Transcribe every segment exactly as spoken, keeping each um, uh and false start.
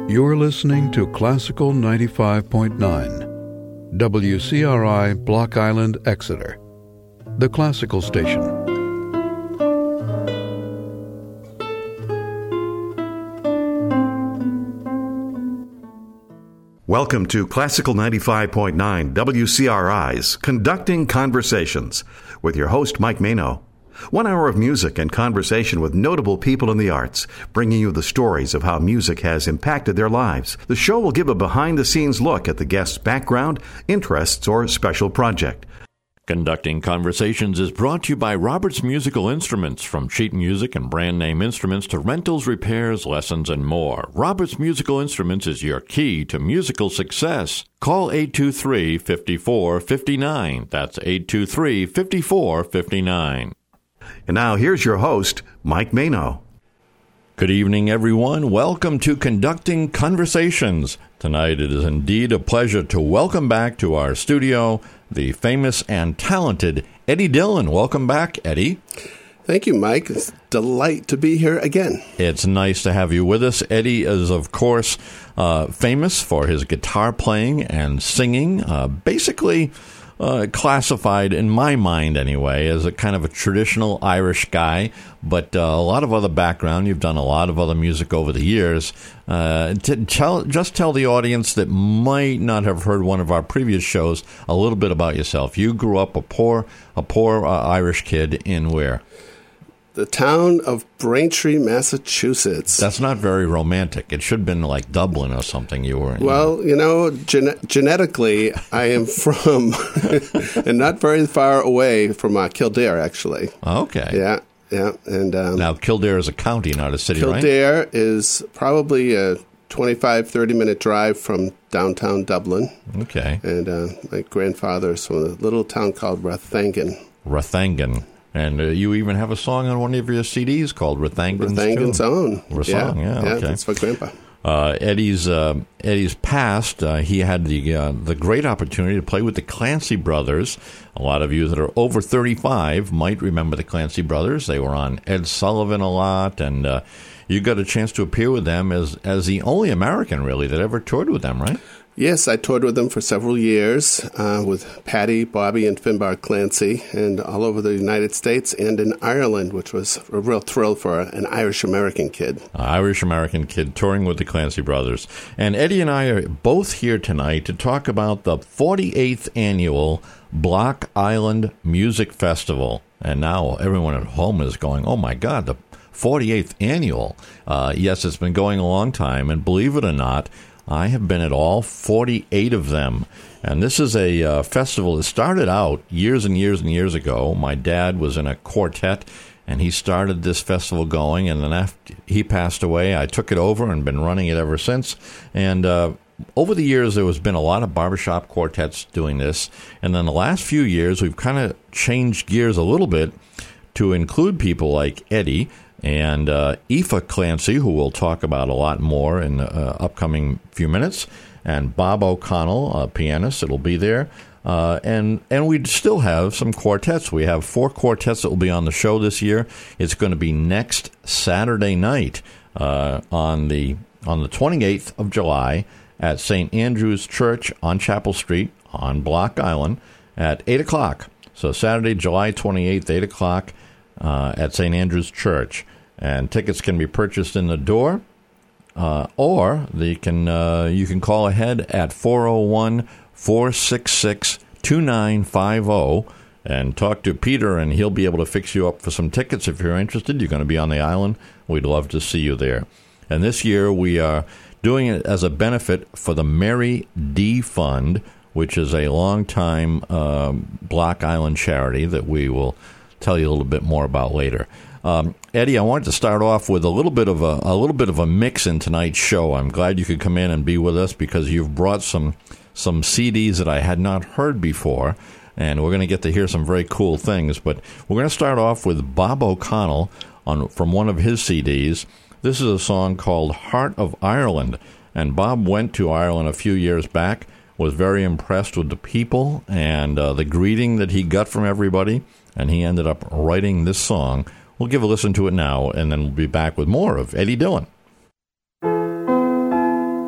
You're listening to Classical ninety-five point nine, W C R I, Block Island, Exeter, the classical station. Welcome to Classical ninety-five point nine, W C R I's Conducting Conversations, with your host, Mike Mano. One hour of music and conversation with notable people in the arts, bringing you the stories of how music has impacted their lives. The show will give a behind-the-scenes look at the guest's background, interests, or special project. Conducting Conversations is brought to you by Roberts Musical Instruments, from sheet music and brand name instruments to rentals, repairs, lessons, and more. Roberts Musical Instruments is your key to musical success. Call eight two three, five four five nine. That's eight two three, five four five nine. And now here's your host, Mike Mano. Good evening, everyone. Welcome to Conducting Conversations. Tonight it is indeed a pleasure to welcome back to our studio the famous and talented Eddie Dillon. Welcome back, Eddie. Thank you, Mike. It's a delight to be here again. It's nice to have you with us. Eddie is, of course, uh, famous for his guitar playing and singing. Uh, basically... Uh, classified, in my mind anyway, as a kind of a traditional Irish guy, but uh, a lot of other background. You've done a lot of other music over the years. Uh, to tell, just tell the audience that might not have heard one of our previous shows a little bit about yourself. You grew up a poor, a poor uh, Irish kid in where? The town of Braintree, Massachusetts. That's not very romantic. It should have been like Dublin or something you were in. Well, you know, gen- genetically, I am from, and not very far away from uh, Kildare, actually. Okay. Yeah, yeah. And um, now, Kildare is a county, not a city, Kildare right? Kildare is probably a twenty-five, thirty-minute drive from downtown Dublin. Okay. And uh, my grandfather is from a little town called Rathangan. Rathangan. And uh, you even have a song on one of your C Ds called Rathangan's Rathangan's Own. Rathang, yeah, yeah, okay. That's for Grandpa. Uh, Eddie's uh, Eddie's past, uh, he had the uh, the great opportunity to play with the Clancy Brothers. A lot of you that are over thirty-five might remember the Clancy Brothers. They were on Ed Sullivan a lot, and uh, you got a chance to appear with them as, as the only American, really, that ever toured with them, right? Yes, I toured with them for several years uh, with Patty, Bobby, and Finbar Clancy, and all over the United States and in Ireland, which was a real thrill for an Irish-American kid. Uh, Irish-American kid touring with the Clancy Brothers. And Eddie and I are both here tonight to talk about the forty-eighth Annual Block Island Music Festival. And now everyone at home is going, oh, my God, the forty-eighth Annual. Uh, yes, it's been going a long time, and believe it or not, I have been at all forty-eight of them. And this is a uh, festival that started out years and years and years ago. My dad was in a quartet, and he started this festival going. And then after he passed away, I took it over and been running it ever since. And uh, over the years, there has been a lot of barbershop quartets doing this. And then the last few years, we've kind of changed gears a little bit to include people like Eddie and uh, Aoife Clancy, who we'll talk about a lot more in the uh, upcoming few minutes, and Bob O'Connell, a pianist, that'll be there. Uh, and and we still have some quartets. We have four quartets that will be on the show this year. It's going to be next Saturday night uh, on the on the twenty-eighth of July at Saint Andrew's Church on Chapel Street on Block Island at eight o'clock. So Saturday, July twenty-eighth, eight o'clock. Uh, at Saint Andrew's Church, and tickets can be purchased in the door, uh, or they can uh, you can call ahead at four oh one, four six six, two nine five oh and talk to Peter, and he'll be able to fix you up for some tickets if you're interested. You're going to be on the island. We'd love to see you there. And this year we are doing it as a benefit for the Mary D. Fund, which is a long-time uh, Block Island charity that we will tell you a little bit more about later. Um, Eddie, I wanted to start off with a little bit of a, a little bit of a mix in tonight's show. I'm glad you could come in and be with us because you've brought some some C Ds that I had not heard before, and we're going to get to hear some very cool things. But we're going to start off with Bob O'Connell on from one of his C Ds. This is a song called Heart of Ireland, and Bob went to Ireland a few years back, was very impressed with the people and uh, the greeting that he got from everybody, and he ended up writing this song. We'll give a listen to it now, and then we'll be back with more of Eddie Dillon.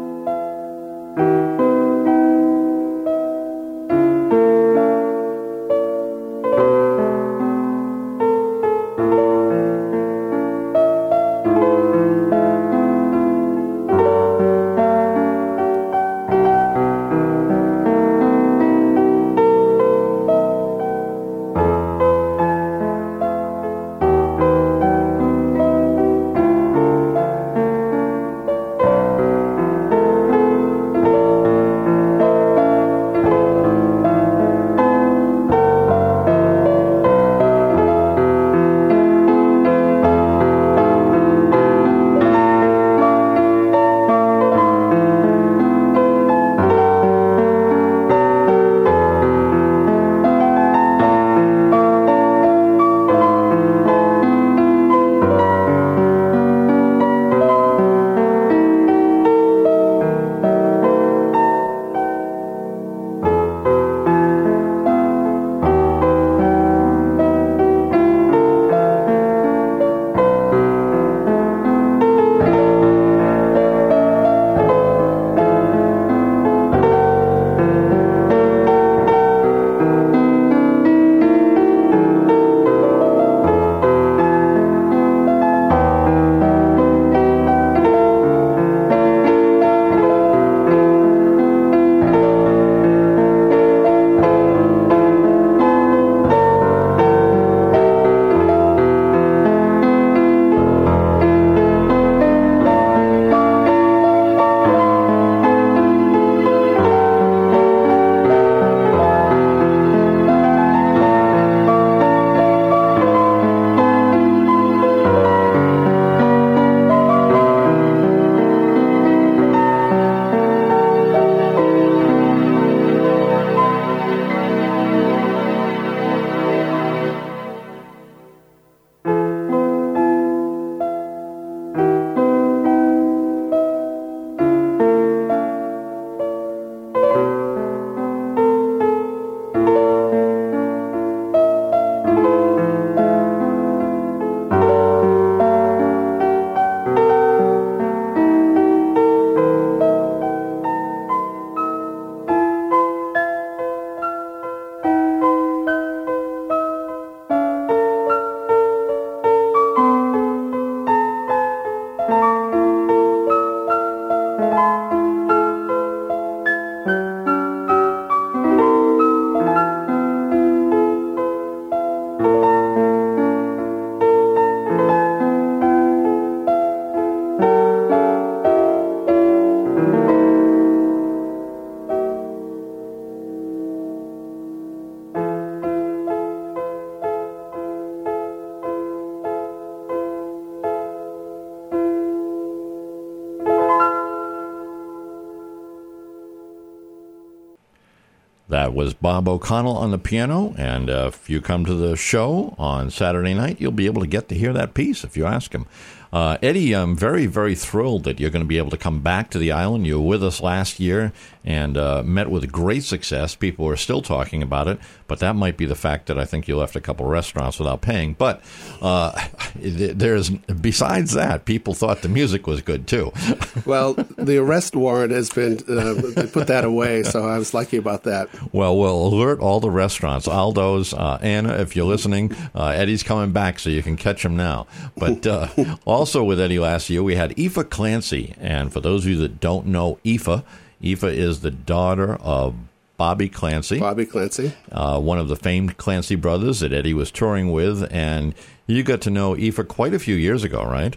that was Bob O'Connell on the piano, and uh, if you come to the show on Saturday night, you'll be able to get to hear that piece if you ask him. Uh, Eddie, I'm very, very thrilled that you're going to be able to come back to the island. You were with us last year and uh, met with great success. People are still talking about it, but that might be the fact that I think you left a couple restaurants without paying. But uh, there's besides that, people thought the music was good, too. Well, the arrest warrant has been, uh, they put that away, so I was lucky about that. Well, we'll alert all the restaurants. Aldo's, uh, Anna, if you're listening, uh, Eddie's coming back, so you can catch him now. But uh, also with Eddie last year, we had Aoife Clancy. And for those of you that don't know Aoife, Aoife is the daughter of Bobby Clancy. Bobby Clancy. Uh, one of the famed Clancy brothers that Eddie was touring with. And you got to know Aoife quite a few years ago, right?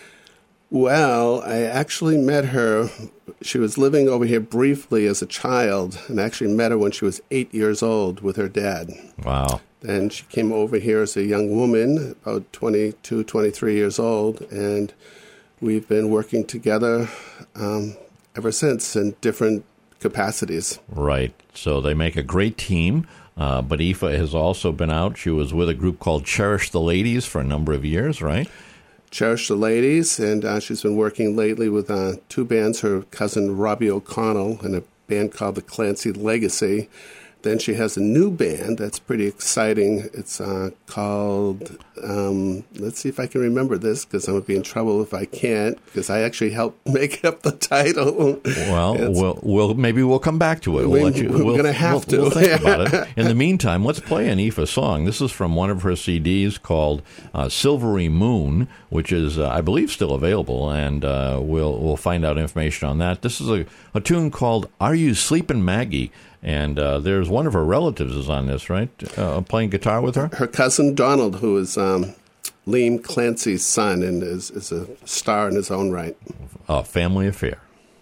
Well, I actually met her. She was living over here briefly as a child, and I actually met her when she was eight years old with her dad. Wow. And she came over here as a young woman, about twenty-two, twenty-three years old, and we've been working together um, ever since in different capacities. Right. So they make a great team, uh, but Aoife has also been out. She was with a group called Cherish the Ladies for a number of years, right? Cherish the Ladies, and uh, she's been working lately with uh, two bands, her cousin Robbie O'Connell and a band called the Clancy Legacy. Then she has a new band that's pretty exciting. It's uh, called, um, let's see if I can remember this, because I'm going to be in trouble if I can't, because I actually helped make up the title. Well, we'll, we'll maybe we'll come back to it. We'll we, let you, we're we'll, going to have we'll, to. We'll think about it. In the meantime, let's play an Aoife song. This is from one of her C Ds called uh, Silvery Moon, which is, uh, I believe, still available, and uh, we'll we'll find out information on that. This is a, a tune called Are You Sleepin' Maggie? And uh, there's one of her relatives is on this, right? Uh, playing guitar with her? Her cousin Donald, who is um, Liam Clancy's son and is, is a star in his own right. A family affair.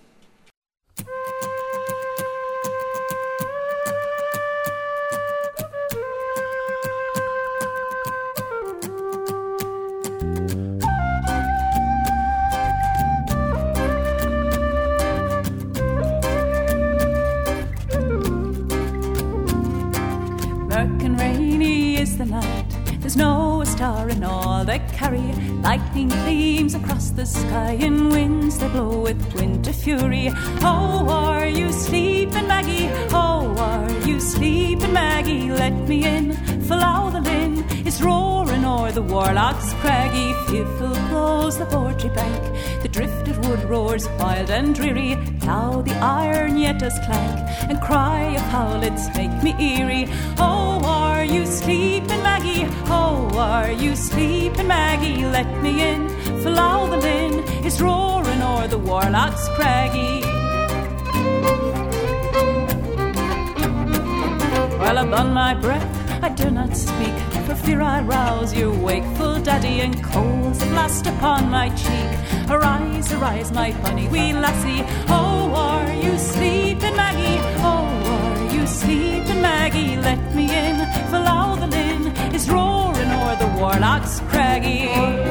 There's no a star in all that carry. Lightning gleams across the sky and winds that blow with winter fury. Oh, are you sleeping, Maggie? Oh, are you sleeping, Maggie? Let me in. Follow the linn is roaring o'er the warlock's craggy. Fearful blows the Bordry bank. The drifted wood roars wild and dreary. Plough the iron yet does clank, and cry of howlets make me eerie. Oh, are you sleeping, Maggie? Oh, are you sleeping, Maggie? Let me in. Follow the linn is roaring o'er the warlock's craggy. While upon my breath I do not speak, for fear I rouse your wakeful daddy, and coals that blast upon my cheek. Arise, arise, my bonny wee lassie. Oh, are you sleeping, Maggie? Oh, are you sleeping, Maggie? Let me in. Follow the linn is roaring o'er the warlock's craggy.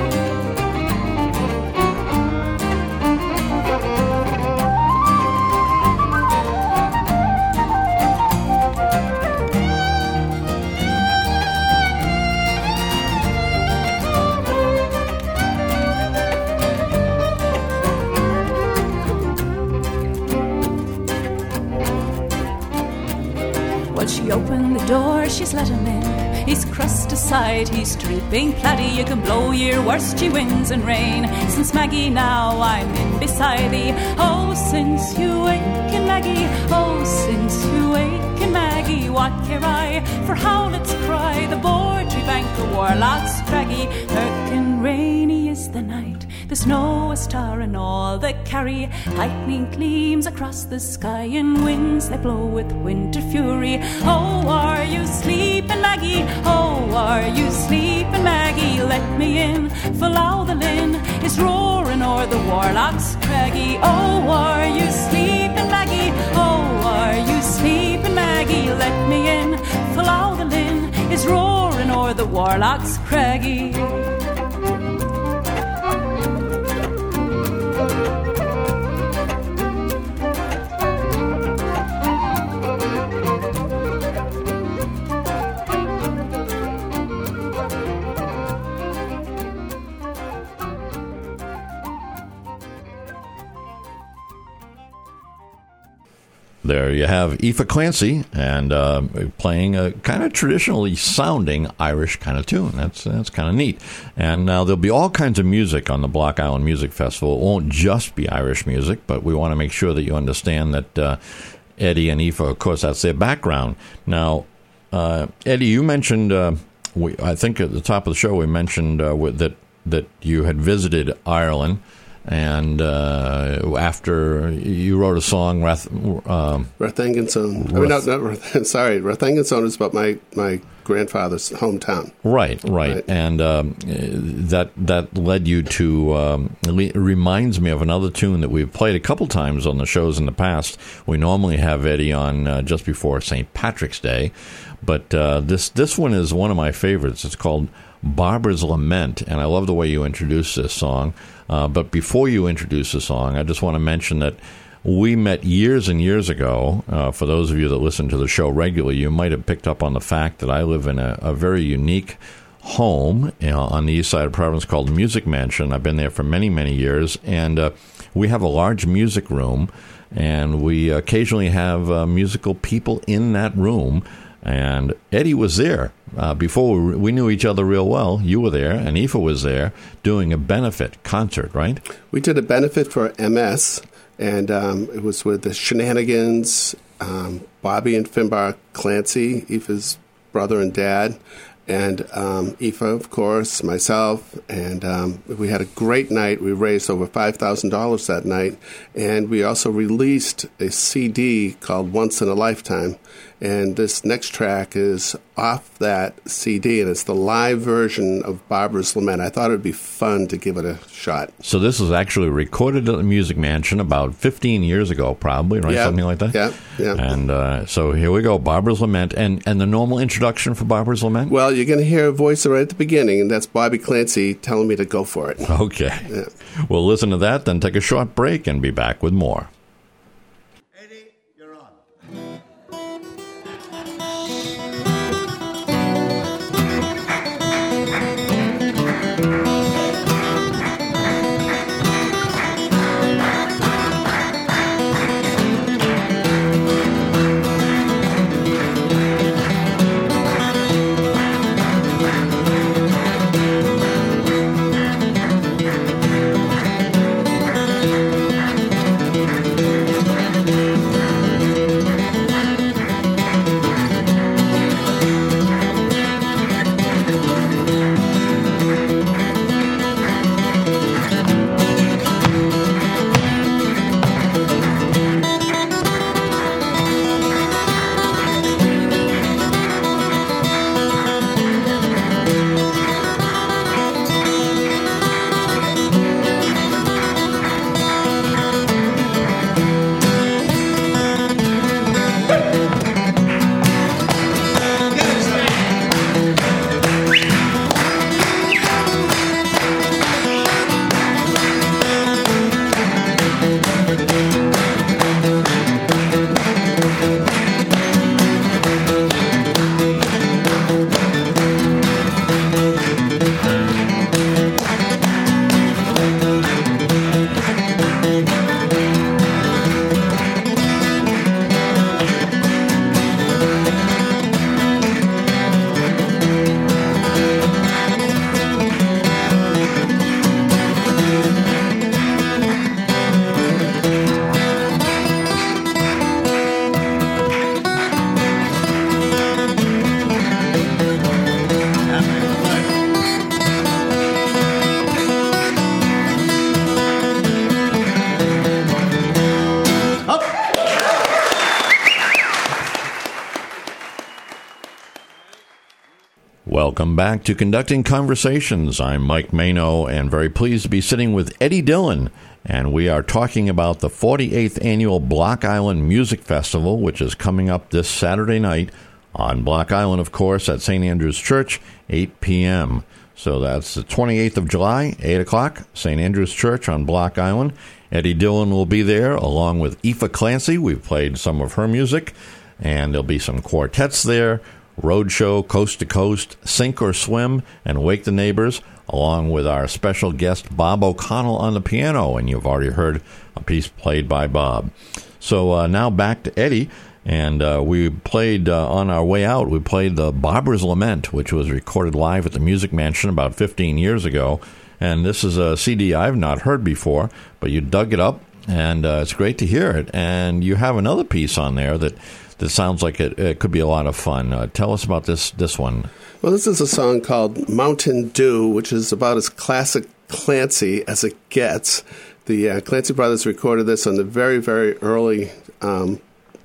She opened the door, she's let him in. He's crust aside, he's dripping plaiddy. You can blow your worst, ye winds and rain. Since Maggie now I'm in beside thee. Oh, since you waken, Maggie. Oh, since you waken, Maggie. What care I for howlets cry? The Bordry bank, the warlock's craggy. Murk and rainy is the night. There's no a star in all that carry. Lightning gleams across the sky and winds that blow with winter fury. Oh, are you sleeping, Maggie? Oh, are you sleeping, Maggie? Let me in. Follow the linn is roaring o'er the warlock's craggy. Oh, are you sleeping, Maggie? Oh, are you sleeping, Maggie? Let me in. Follow the linn is roaring o'er the warlock's craggy. there you have Aoife Clancy and uh, playing a kind of traditionally sounding Irish kind of tune. That's that's kind of neat. And now there'll be all kinds of music on the Block Island Music Festival. It won't just be Irish music, but we want to make sure that you understand that uh, Eddie and Aoife, of course, that's their background. Now, uh, Eddie, you mentioned, uh, we, I think at the top of the show, we mentioned uh, that that you had visited Ireland. And uh, after you wrote a song, Rath, um, Rathanganson. I mean, not, not Rath, sorry, Rathanganson is about my, my grandfather's hometown. Right, right, right. And um, that that led you to um, it reminds me of another tune that we've played a couple times on the shows in the past. We normally have Eddie on uh, just before Saint Patrick's Day, but uh, this this one is one of my favorites. It's called Barbara's Lament, and I love the way you introduce this song. Uh, but before you introduce the song, I just want to mention that we met years and years ago. Uh, for those of you that listen to the show regularly, you might have picked up on the fact that I live in a, a very unique home, you know, on the east side of Providence called the Music Mansion. I've been there for many, many years, and uh, we have a large music room, and we occasionally have uh, musical people in that room. And Eddie was there uh, before we, we knew each other real well. You were there, and Aoife was there doing a benefit concert, right? We did a benefit for M S, and um, it was with the Shenanigans, um, Bobby and Finbar Clancy, Aoife's brother and dad, and um, Aoife, of course, myself, and um, we had a great night. We raised over five thousand dollars that night, and we also released a C D called Once in a Lifetime. And this next track is off that C D, and it's the live version of Barbara's Lament. I thought it would be fun to give it a shot. So this was actually recorded at the Music Mansion about fifteen years ago, probably, right? Yeah. Something like that? Yeah, yeah. And uh, so here we go, Barbara's Lament. And, and the normal introduction for Barbara's Lament? Well, you're going to hear a voice right at the beginning, and that's Bobby Clancy telling me to go for it. Okay. Yeah. We'll listen to that, then take a short break and be back with more. Welcome back to Conducting Conversations. I'm Mike Mano, and very pleased to be sitting with Eddie Dillon, and we are talking about the forty-eighth Annual Block Island Music Festival, which is coming up this Saturday night on Block Island, of course, at Saint Andrew's Church, eight p.m. So that's the twenty-eighth of July, eight o'clock, Saint Andrew's Church on Block Island. Eddie Dillon will be there, along with Aoife Clancy. We've played some of her music, and there'll be some quartets there. Roadshow, Coast to Coast, Sink or Swim, and Wake the Neighbors, along with our special guest Bob O'Connell on the piano, and you've already heard a piece played by Bob. So uh, now back to Eddie. And uh, we played, uh, on our way out, we played the Barbara's Lament, which was recorded live at the Music Mansion about fifteen years ago. And this is a C D I've not heard before, but you dug it up, and uh, it's great to hear it. And you have another piece on there that, that sounds like it, it could be a lot of fun. Uh, tell us about this, this one. Well, this is a song called Mountain Dew, which is about as classic Clancy as it gets. The uh, Clancy Brothers recorded this on the very, very early um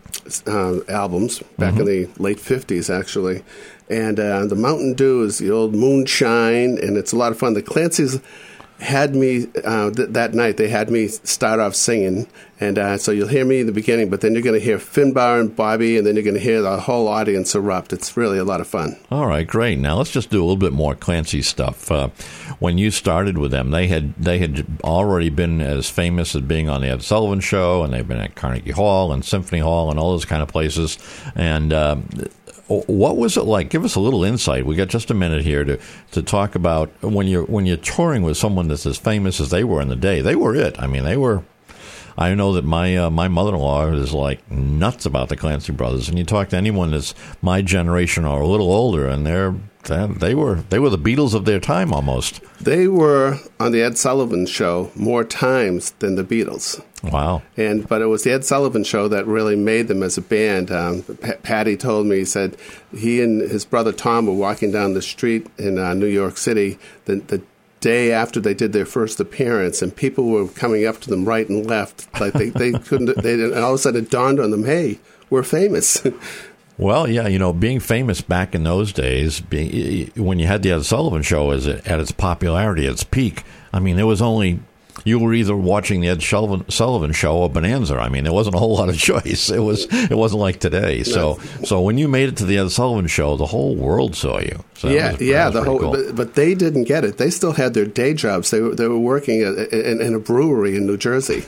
Uh, albums back mm-hmm. in the late fifties, actually. And uh, the Mountain Dew is the old moonshine, and it's a lot of fun. The Clancys had me, uh, th- that night, they had me start off singing. And uh, so you'll hear me in the beginning, but then you're going to hear Finbar and Bobby, and then you're going to hear the whole audience erupt. It's really a lot of fun. All right, great. Now let's just do a little bit more Clancy stuff. Uh, when you started with them, they had they had already been as famous as being on the Ed Sullivan Show, and they've been at Carnegie Hall and Symphony Hall and all those kind of places. And uh, what was it like? Give us a little insight. We got just a minute here to, to talk about when you're when you're touring with someone that's as famous as they were in the day. They were it. I mean, they were. I know that my uh, my mother-in-law is like nuts about the Clancy Brothers, and you talk to anyone that's my generation or a little older, and they're they were they were the Beatles of their time almost. They were on the Ed Sullivan Show more times than the Beatles. Wow! And but it was the Ed Sullivan Show that really made them as a band. Um, P- Patty told me, he said he and his brother Tom were walking down the street in uh, New York City the the day after they did their first appearance, and people were coming up to them right and left, like they, they couldn't. They, and all of a sudden it dawned on them, "Hey, we're famous." Well, yeah, you know, being famous back in those days, being, when you had the Ed Sullivan Show as it, at its popularity, at its peak, I mean, there was only, you were either watching the Ed Sullivan, Sullivan Show or Bonanza. I mean, there wasn't a whole lot of choice. It was, it wasn't like today. So, no. so when you made it to the Ed Sullivan Show, the whole world saw you. So yeah, was, yeah, the whole. Cool. But, but they didn't get it. They still had their day jobs. They were they were working in, in, in a brewery in New Jersey.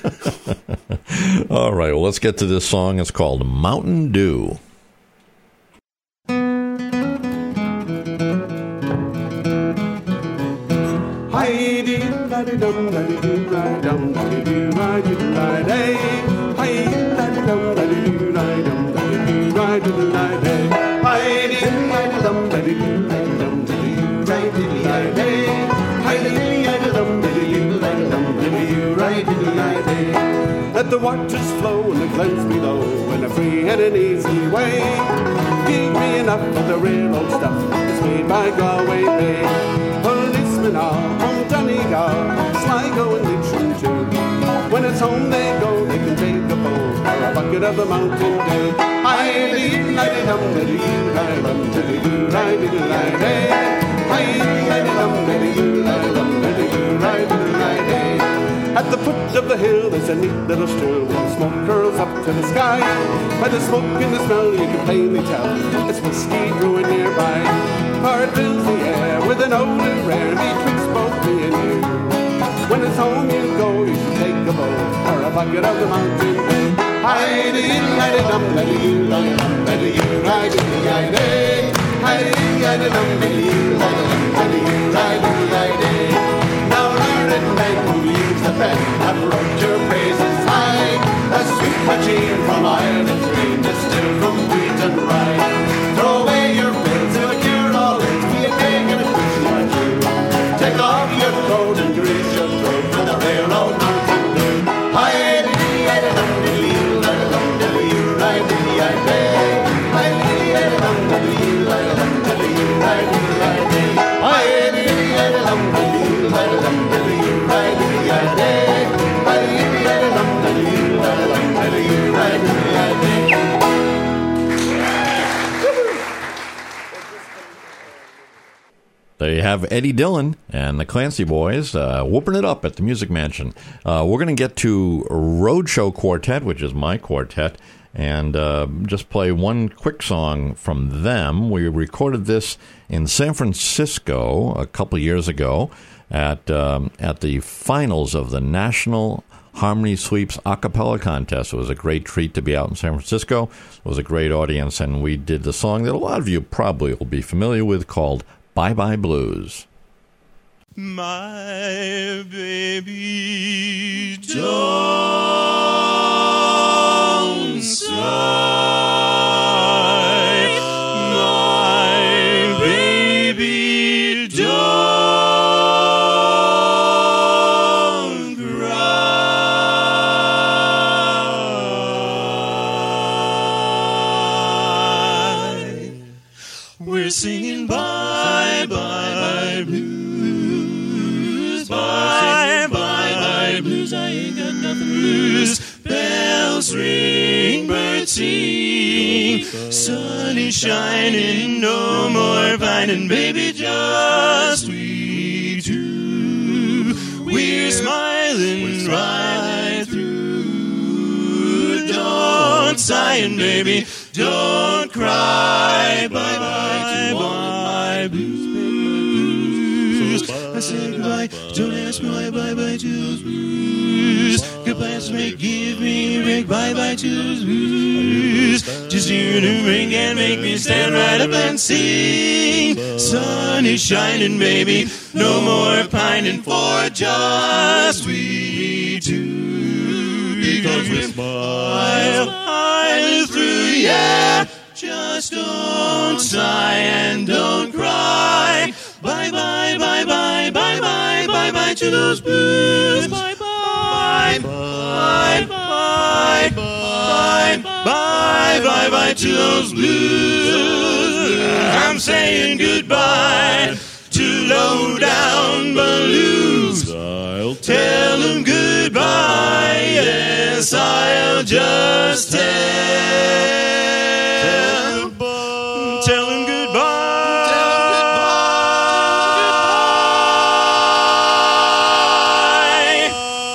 All right, well, let's get to this song. It's called Mountain Dew. Dum da dee doo da dum da dee doo da doo da day. Hi da dee dum da dee doo da dum da dee doo da doo da day. Hi dee dum da dee doo da dum da dee doo da doo da day. Hi dee dum da dee doo da dum da dee doo da doo da day. Let the waters flow and the glens below in a free and an easy way. Give me enough of the railroad stuff that's made by Galway Bay. Policemen are from Donegal, Sligo and Leitrim too. When it's home they go, they can take a boat or a bucket of the Mountain Dew. Hi-dee, hi-dee-dum, da-dee, hi-dum, da-dee-doo, hi-dee-doo, hi-day. Hi-dee-dum, da-dee-doo, hi-dum, da-dee-doo, hi-dee-doo, hi-day. At the foot of the hill there's a neat little stroll where the smoke curls up to the sky. By the smoke and the smell you can plainly tell it's whiskey brewing nearby. For it fills the air with an odor rare betwixt both me and you. When it's home you go, you should take a boat or a bucket of the Mountain Dew. Hi-dee, hi-dee-dum, da-dee-doo, hi-dum, da-dee-doo, hi-dee-doo, hi-day. Hi-dee, hi-dee-dum, da-dee-doo, hi-dum, da-dee-doo, hi-dee-doo, hi-day. Now learn it, night who use the pen that wrote your praises high. A sweet machine from Ireland's green, distilled from wheat and rye. Throw away your pills and cure all it. Be a cake and a cushion or two. Take off your coat and grease your throat with a railroad Mountain Dew. Hi-dee, hi-dee-dum, dee-dee, hi-dum, dee-dee, hi-dee, hi-day. Hi-dee, hi-dum, dee-dee, hi-dum, dee-dee, hi-dee, hi-day. Hi-dee, hi-dum, dee-dee, hi-dum, dee-dee, hi-dee, hi-day. Hi-dee, hi-dum, dee-dee, hi-dum, dee-dee, hi-dee, hi-day. There you have Eddie Dillon and the Clancy Boys uh, whooping it up at the Music Mansion. Uh, we're going to get to Roadshow Quartet, which is my quartet, and uh, just play one quick song from them. We recorded this in San Francisco a couple of years ago at um, at the finals of the National Harmony Sweeps a cappella contest. It was a great treat to be out in San Francisco. It was a great audience, and we did the song that a lot of you probably will be familiar with called Bye Bye Blues. My baby doll. singing bye, bye, blues. Bye, bye, bye, blues. I ain't got nothing to lose. Bells ring, birds sing. Sun is shining, no more pining, baby, just we two. We're smiling right through. Don't sigh, baby, don't cry. Bye, bye, bye, blues. I say goodbye, don't ask me why. Bye, bye, to those blues. Goodbyes may give me a ring. Bye, bye, to those blues. Just hear the ring and make me stand right up and sing. Sun is shining, baby, no more pining for just we two. Because we smile, smile through, yeah. Just don't sigh and don't cry. Bye, bye, bye, bye, bye, bye, bye, bye to those blues. Bye, bye, bye, bye, bye, bye, bye, bye to those blues. I'm saying goodbye to low down blues. I'll tell them goodbye. Yes, I'll just tell. Tell him goodbye. Tell him goodbye.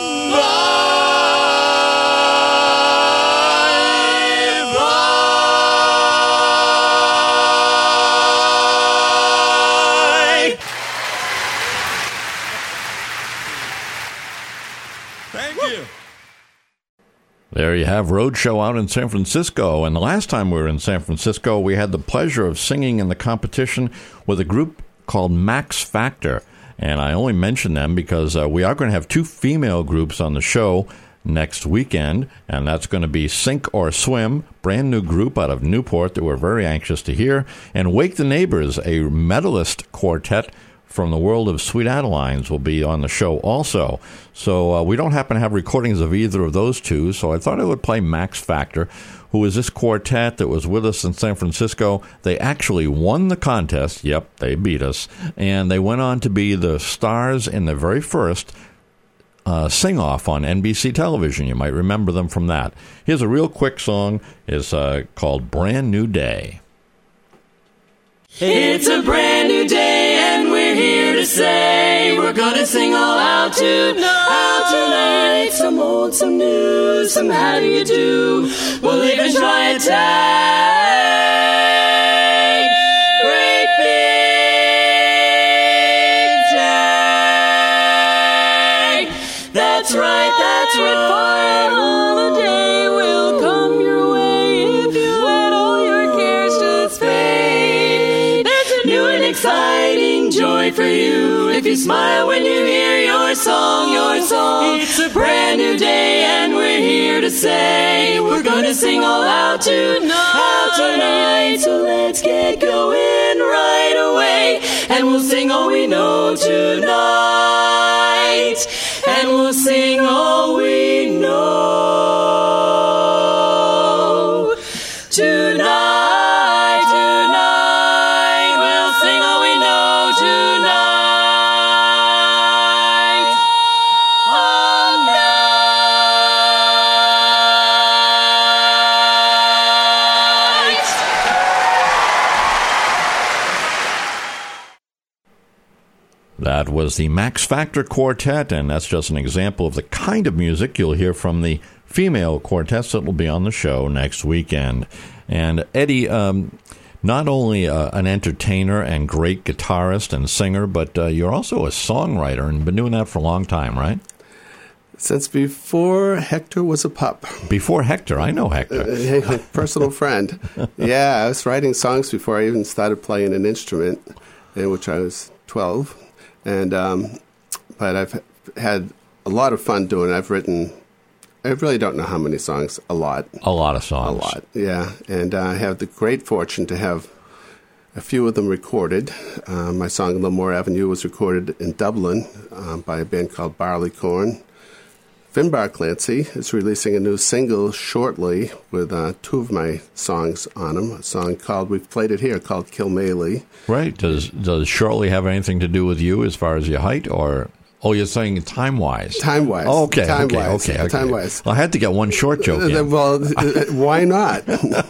Bye. Bye. Thank you. There you have Roadshow out in San Francisco. And the last time we were in San Francisco, we had the pleasure of singing in the competition with a group called Max Factor. And I only mention them because uh, we are going to have two female groups on the show next weekend. And that's going to be Sink or Swim, brand new group out of Newport that we're very anxious to hear. And Wake the Neighbors, a medalist quartet from the world of Sweet Adelines, will be on the show also. So uh, we don't happen to have recordings of either of those two, so I thought I would play Max Factor, who is this quartet that was with us in San Francisco. They actually won the contest. Yep, they beat us. And they went on to be the stars in the very first uh, sing-off on N B C television. You might remember them from that. Here's a real quick song. It's uh, called Brand New Day. It's a brand new day and we're here to say we're gonna sing all out tonight. Out tonight. Some old, some new, some how do you do. We'll even try and take great big take. That's right, that's right. Holiday will come your way if you let all your cares just fade. There's a new and exciting joy for you if you smile when you hear your song, your song. It's a brand new day and we're here to say we're gonna sing all out tonight, out tonight. So let's get going right away and we'll sing all we know tonight. And we'll sing all we know tonight, tonight. We'll sing all we know tonight. All night. That was the Max Factor Quartet, and that's just an example of the kind of music you'll hear from the female quartets that will be on the show next weekend. And Eddie, um, not only uh, an entertainer and great guitarist and singer, but uh, you're also a songwriter and been doing that for a long time, right? Since before Hector was a pup. Before Hector, I know Hector. Uh, personal friend. Yeah, I was writing songs before I even started playing an instrument, in which I was twelve. And um, but I've had a lot of fun doing it. I've written, I really don't know how many songs, a lot. A lot of songs. A lot, yeah. And uh, I have the great fortune to have a few of them recorded. Uh, my song Livermore Avenue was recorded in Dublin um, by a band called Barleycorn. Finbar Clancy is releasing a new single shortly with uh, two of my songs on them. A song called, we've played it here, called Kilmaley. Right. Does does shortly have anything to do with you as far as your height, or... Oh, you're saying time-wise. Time-wise. Oh, okay, Time-wise. okay, okay, okay. Time-wise. Well, I had to get one short joke in. Well, why not?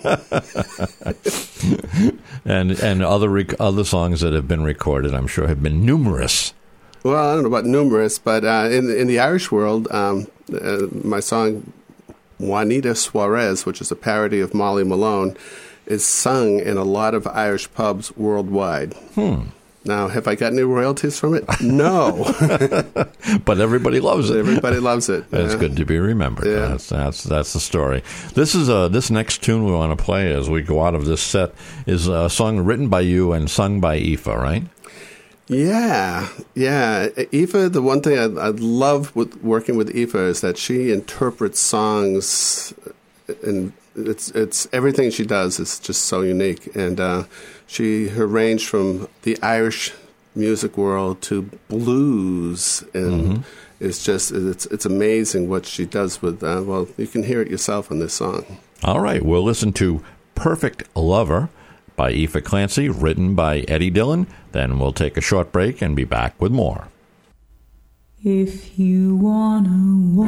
and and other rec- other songs that have been recorded, I'm sure, have been numerous. Well, I don't know about numerous, but uh, in in the Irish world, um, uh, my song Juanita Suarez, which is a parody of Molly Malone, is sung in a lot of Irish pubs worldwide. Hmm. Now, have I got any royalties from it? No. But everybody loves it. Everybody loves it. That's yeah. good to be remembered. Yeah. That's, that's that's the story. This is a this next tune we want to play as we go out of this set is a song written by you and sung by Aoife, right? Yeah, yeah. Aoife, the one thing I, I love with working with Aoife is that she interprets songs, and it's it's everything she does is just so unique. And uh, she her range from the Irish music world to blues, and mm-hmm. it's just it's it's amazing what she does with. Uh, well, you can hear it yourself on this song. All right, we'll listen to "Perfect Lover" by Aoife Clancy, written by Eddie Dillon. Then we'll take a short break and be back with more. If you want a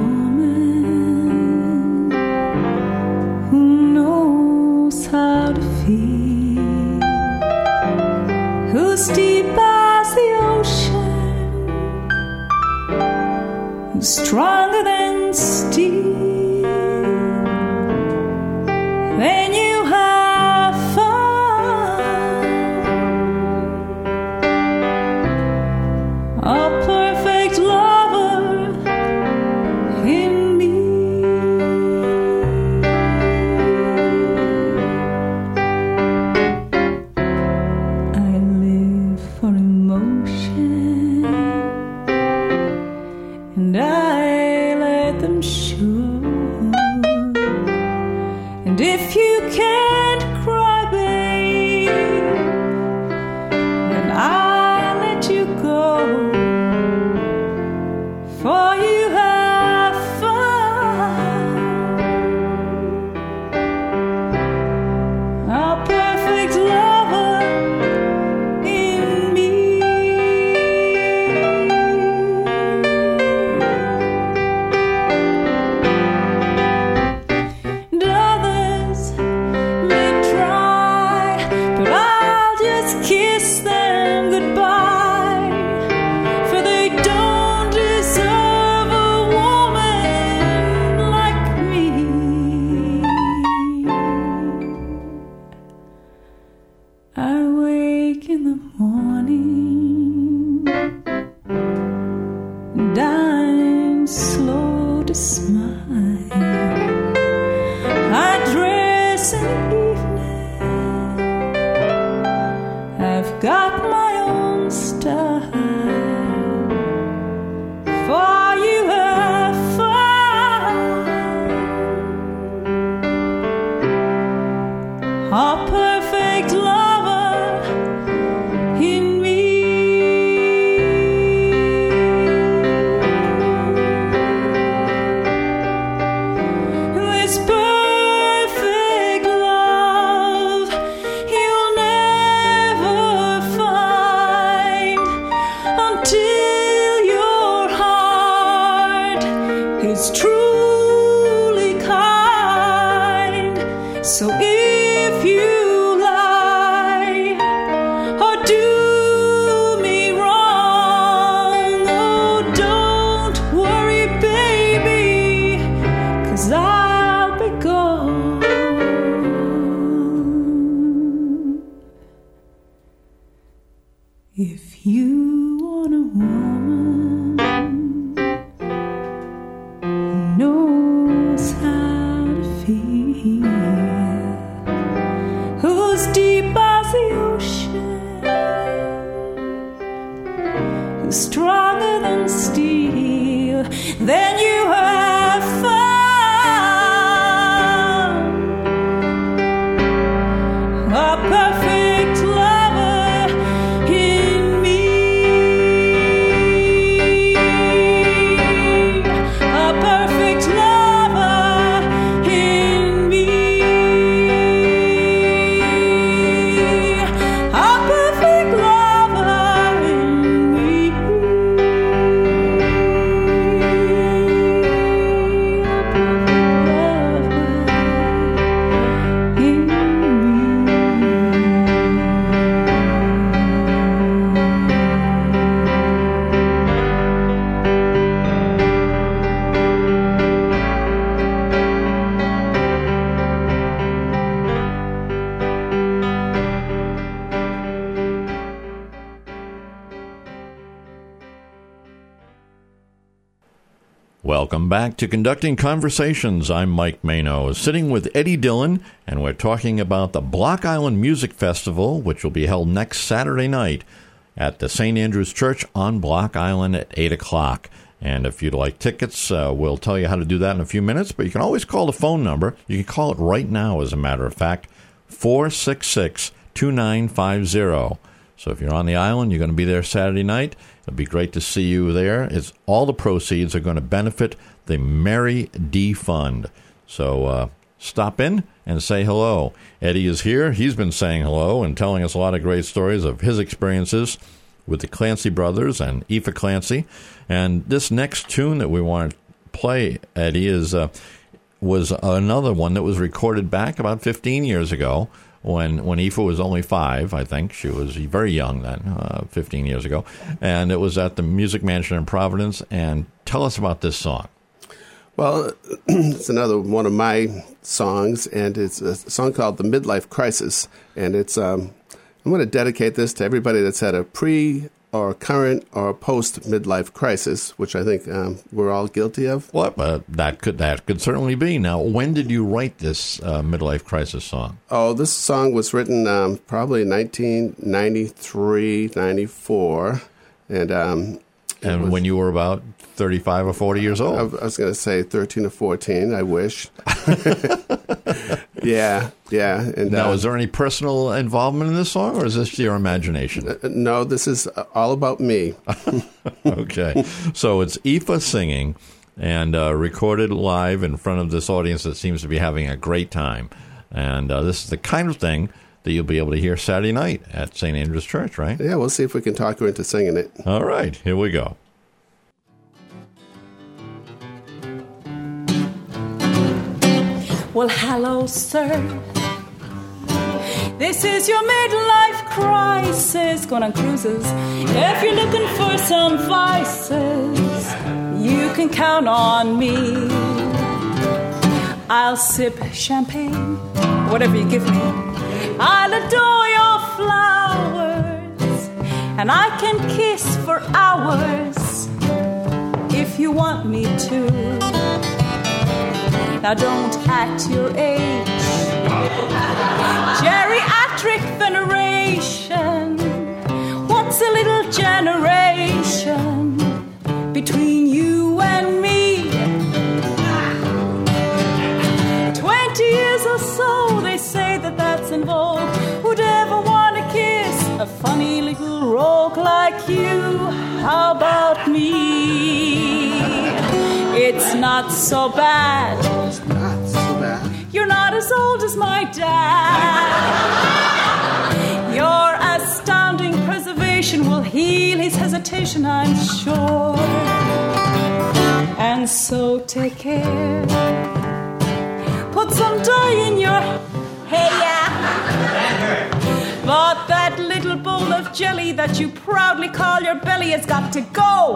woman who knows how to feel, who's deep as the ocean, who's stronger than steel, then you have found a perfect lover in me. I live for emotion, and I let them show. And if you can't cry, babe, then I'll let you go. For you have found a perfect lover in me. And others may try, but I'll just kiss them goodbye, for they don't deserve a woman like me. I wake in the morning, and I'm slow to smile. I dress in the evening, I've got my own style. For you have found a perfect lover in me. This perfect love you'll never find until your heart is truly kind. So if you lie or do me wrong, oh, don't worry, baby, 'cause I'll be gone. If you want a woman who knows how to feel, Welcome back to Conducting Conversations. I'm Mike Mano, sitting with Eddie Dillon, and we're talking about the Block Island Music Festival, which will be held next Saturday night at the Saint Andrew's Church on Block Island at eight o'clock. And if you'd like tickets, uh, we'll tell you how to do that in a few minutes, but you can always call the phone number. You can call it right now, as a matter of fact, four six six, two nine five zero. So if you're on the island, you're going to be there Saturday night. It'll be great to see you there. It's all the proceeds are going to benefit the Mary D Fund. So uh, stop in and say hello. Eddie is here. He's been saying hello and telling us a lot of great stories of his experiences with the Clancy brothers and Aoife Clancy. And this next tune that we want to play, Eddie, is uh, was another one that was recorded back about fifteen years ago. When when Aoife was only five, I think. She was very young then, uh, fifteen years ago. And it was at the Music Mansion in Providence. And tell us about this song. Well, it's another one of my songs, and it's a song called The Midlife Crisis. And it's um, I'm going to dedicate this to everybody that's had a pre- or current or post-midlife crisis, which I think um, we're all guilty of. Well, uh, that could that could certainly be. Now, when did you write this uh, midlife crisis song? Oh, this song was written um, probably in nineteen ninety-three, ninety-four. And, um, and was, when you were about thirty-five or forty years old? I, I was going to say thirteen or fourteen, I wish. yeah, yeah. And now, uh, is there any personal involvement in this song, or is this your imagination? Uh, no, this is all about me. Okay. So it's Aoife singing and uh, recorded live in front of this audience that seems to be having a great time. And uh, this is the kind of thing that you'll be able to hear Saturday night at Saint Andrew's Church, right? Yeah, we'll see if we can talk her into singing it. All right. Here we go. Well, hello, sir. This is your midlife crisis. Going on cruises. If you're looking for some vices, you can count on me. I'll sip champagne, whatever you give me. I'll adore your flowers, and I can kiss for hours if you want me to. Now don't act your age. Geriatric veneration. What's a little generation between you and me? Twenty years or so, they say that that's in vogue. Who'd ever want to kiss a funny little rogue like you? How about me? It's not so bad. It's not so bad. You're not as old as my dad. Your astounding preservation will heal his hesitation, I'm sure. And so take care. Put some dye in your hair. But that little bowl of jelly that you proudly call your belly has got to go.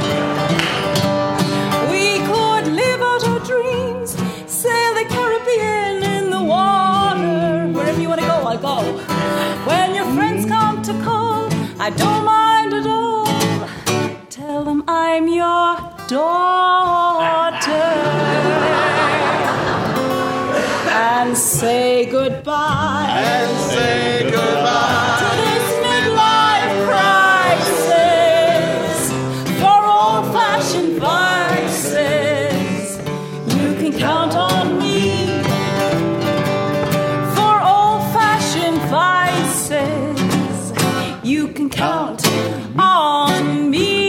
We could live out our dreams, sail the Caribbean in the water. Wherever you want to go, I'll go. When your friends come to call, I don't mind at all. Tell them I'm your daughter. And say goodbye. And say goodbye to this midlife crisis. For old-fashioned vices, you can count on me. For old-fashioned vices, you can count on me.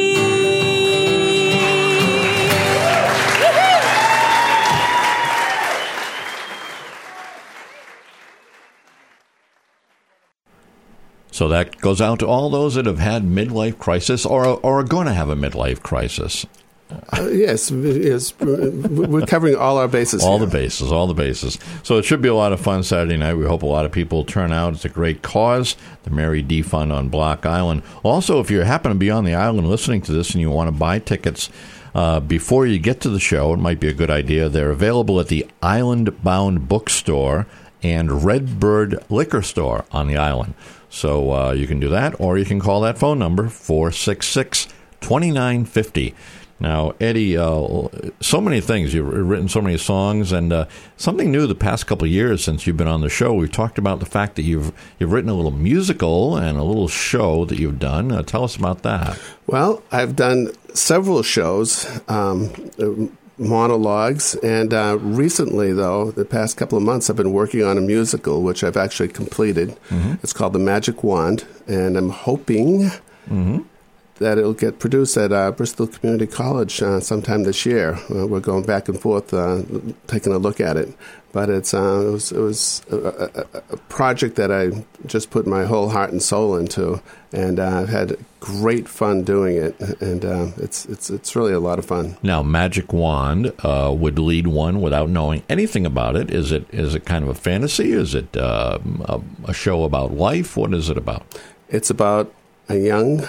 So that goes out to all those that have had midlife crisis or or are going to have a midlife crisis. Uh, yes, yes, we're covering all our bases. All here. the bases, all the bases. So it should be a lot of fun Saturday night. We hope a lot of people turn out. It's a great cause, the Mary D Fund on Block Island. Also, if you happen to be on the island listening to this and you want to buy tickets uh, before you get to the show, it might be a good idea. They're available at the Island Bound Bookstore and Redbird Liquor Store on the island. So uh, you can do that, or you can call that phone number, four six six, two nine five zero. Now, Eddie, uh, so many things. You've written so many songs, and uh, something new the past couple of years since you've been on the show. We've talked about the fact that you've you've written a little musical and a little show that you've done. Uh, tell us about that. Well, I've done several shows, um, monologues, and uh, recently, though, the past couple of months, I've been working on a musical, which I've actually completed. Mm-hmm. It's called The Magic Wand, and I'm hoping... Mm-hmm. that it'll get produced at uh, Bristol Community College uh, sometime this year. Uh, we're going back and forth, uh, taking a look at it. But it's uh, it was, it was a, a, a project that I just put my whole heart and soul into, and uh, I've had great fun doing it. And uh, it's it's it's really a lot of fun. Now, Magic Wand uh, would lead one without knowing anything about it. Is it is it kind of a fantasy? Is it uh, a, a show about life? What is it about? It's about a young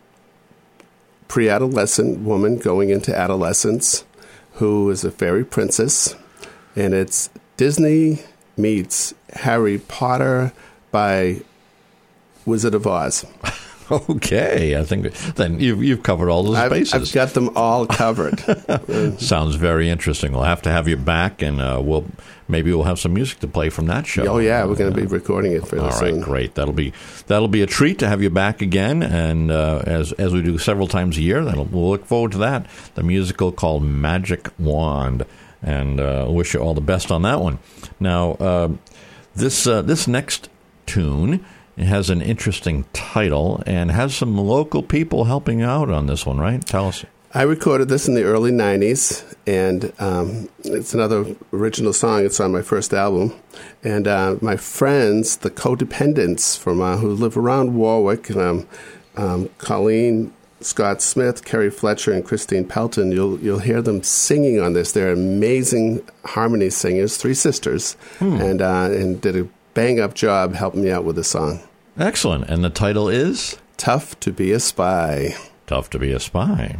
pre-adolescent woman going into adolescence who is a fairy princess, and it's Disney meets Harry Potter by Wizard of Oz. Okay, I think then you've, you've covered all those I've, bases. I've got them all covered. Sounds very interesting. We'll have to have you back, and uh, we'll maybe we'll have some music to play from that show. Oh yeah, we're going to be recording it for all soon. right, great. That'll be that'll be a treat to have you back again, and uh, as as we do several times a year, that'll, we'll look forward to that. The musical called Magic Wand, and uh, wish you all the best on that one. Now, uh, this uh, this next tune. It has an interesting title and has some local people helping out on this one, right? Tell us. I recorded this in the early nineties, and um, it's another original song. It's on my first album. And uh, my friends, the Codependents from uh, who live around Warwick, um, um, Colleen Scott Smith, Carrie Fletcher, and Christine Pelton, you'll you'll hear them singing on this. They're amazing harmony singers, three sisters, hmm. and uh, and did a bang-up job helping me out with the song. Excellent. And the title is? Tough to Be a Spy. Tough to Be a Spy.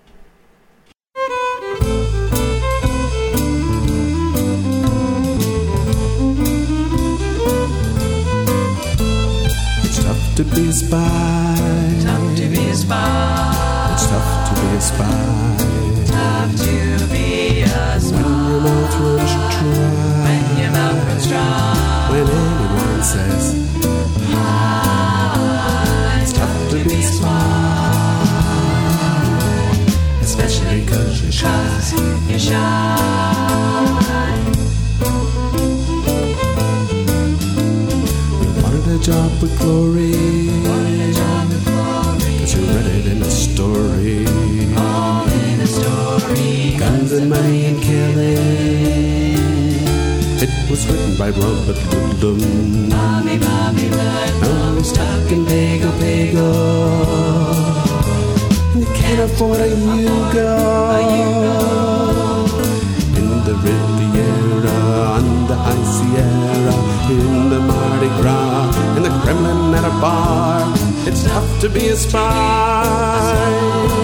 It's tough to be a spy. Tough to be a spy. It's tough to be a spy. Tough to be a spy. When your mouth runs dry. When your mouth runs dry. When anyone says, ah, it's tough to be a spy. Especially cause you're shy. You're shy. You wanted a job with glory. Wanted a job with glory. Cause you read it in a story. All in a story. Guns and money and killing. It was written by Robert Ludlum. Bobby, Bobby, Now he's stuck in Pago, Pago. And you can't afford a Yugo. In the Riviera, on the High Sierra, in the Mardi Gras, in the Kremlin at a bar. It's tough to be a spy.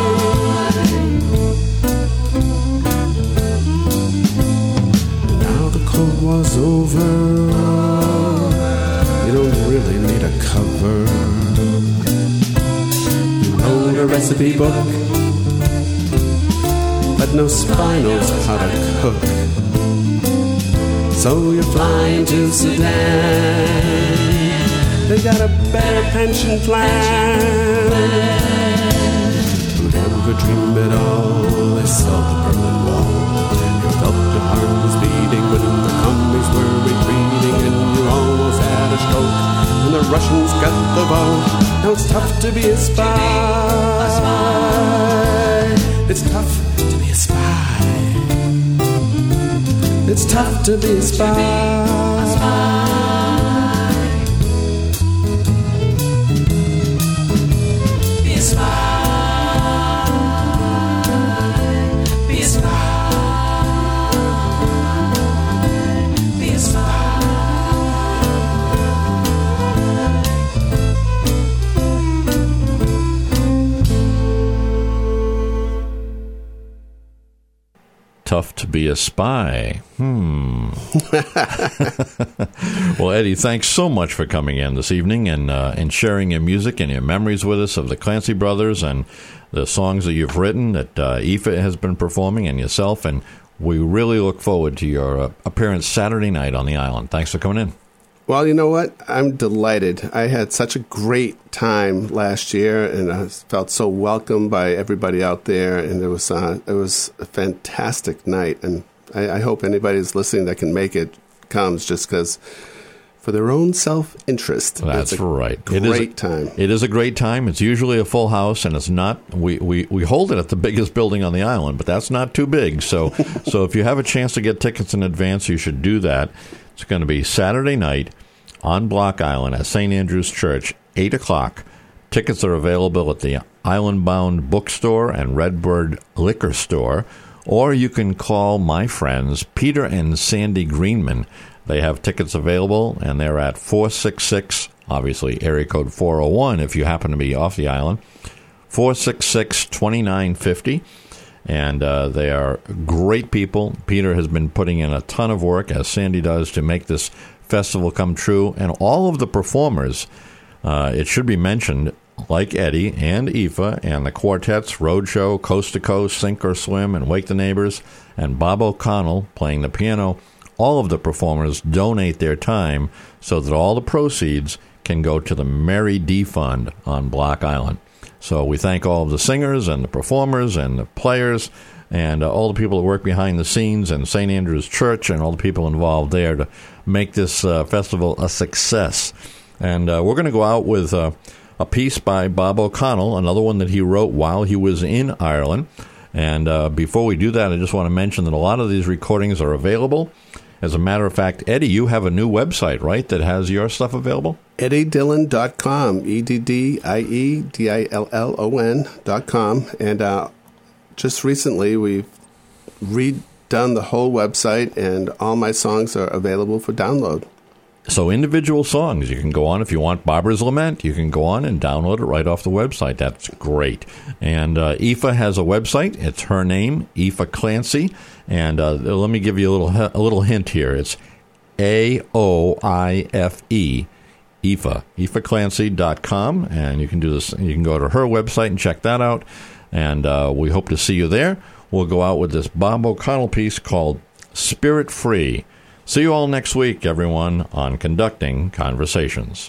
Cold War's over. You don't really need a cover. You wrote a recipe book, but no spy knows how to cook. So you're flying to Sudan. They got a better pension plan. Who'd ever dream it all? They saw the Berlin Wall. Felt your heart was beating when the commies were retreating, and you almost had a stroke when the Russians got the vote. Now it's tough to be a spy. It's tough to be a spy. It's tough to be a spy. Be a spy. Be a spy. tough to be a spy. Hmm. Well, Eddie, thanks so much for coming in this evening and uh, and sharing your music and your memories with us of the Clancy Brothers and the songs that you've written that uh, Aoife has been performing and yourself. And we really look forward to your uh, appearance Saturday night on the island. Thanks for coming in. Well, you know what? I'm delighted. I had such a great time last year, and I felt so welcomed by everybody out there. And it was uh, it was a fantastic night. And I, I hope anybody who's listening that can make it comes, just because for their own self-interest. That's it's a right. Great it is a, time. It is a great time. It's usually a full house, and it's not. We, we, we hold it at the biggest building on the island, but that's not too big. So so if you have a chance to get tickets in advance, you should do that. It's going to be Saturday night on Block Island at Saint Andrew's Church, eight o'clock. Tickets are available at the Island Bound Bookstore and Redbird Liquor Store, or you can call my friends Peter and Sandy Greenman. They have tickets available, and they're at four six six, obviously area code four oh one if you happen to be off the island, four six six, two nine five oh. And uh, they are great people. Peter has been putting in a ton of work, as Sandy does, to make this festival come true. And all of the performers, uh, it should be mentioned, like Eddie and Aoife and the quartets, Roadshow, Coast to Coast, Sink or Swim, and Wake the Neighbors, and Bob O'Connell playing the piano, all of the performers donate their time so that all the proceeds can go to the Mary D. Fund on Block Island. So we thank all of the singers and the performers and the players and uh, all the people that work behind the scenes and Saint Andrew's Church and all the people involved there to make this uh, festival a success. And uh, we're going to go out with uh, a piece by Bob O'Connell, another one that he wrote while he was in Ireland. And uh, before we do that, I just want to mention that a lot of these recordings are available. As a matter of fact, Eddie, you have a new website, right, that has your stuff available? Eddie Dillon dot com, E D D I E D I L L O N dot com. And uh, just recently, we've redone the whole website, and all my songs are available for download. So individual songs, you can go on. If you want Barbara's Lament, you can go on and download it right off the website. That's great. And uh, Aoife has a website. It's her name, Aoife Clancy. And uh, let me give you a little a little hint here. It's A O I F E, Aoife, Aoife Clancy dot com. And you can do this. You can go to her website and check that out. And uh, we hope to see you there. We'll go out with this Bob O'Connell piece called Spirit Free. See you all next week, everyone, on Conducting Conversations.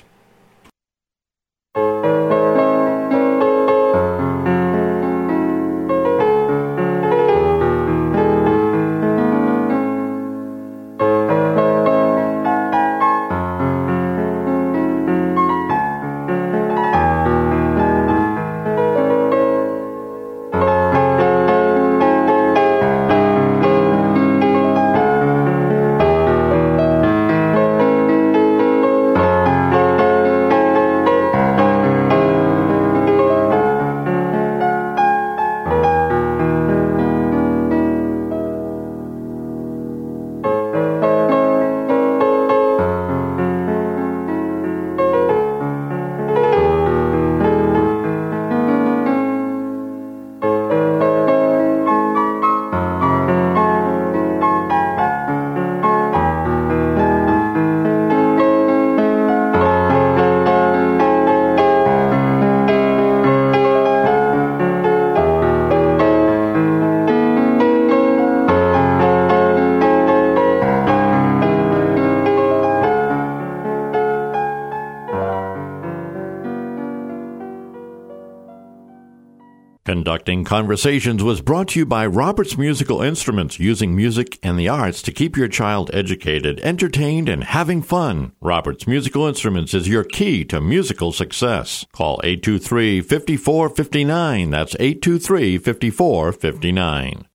Conducting Conversations was brought to you by Roberts Musical Instruments, using music and the arts to keep your child educated, entertained, and having fun. Roberts Musical Instruments is your key to musical success. Call eight two three, five four five nine. That's eight two three, five four five nine.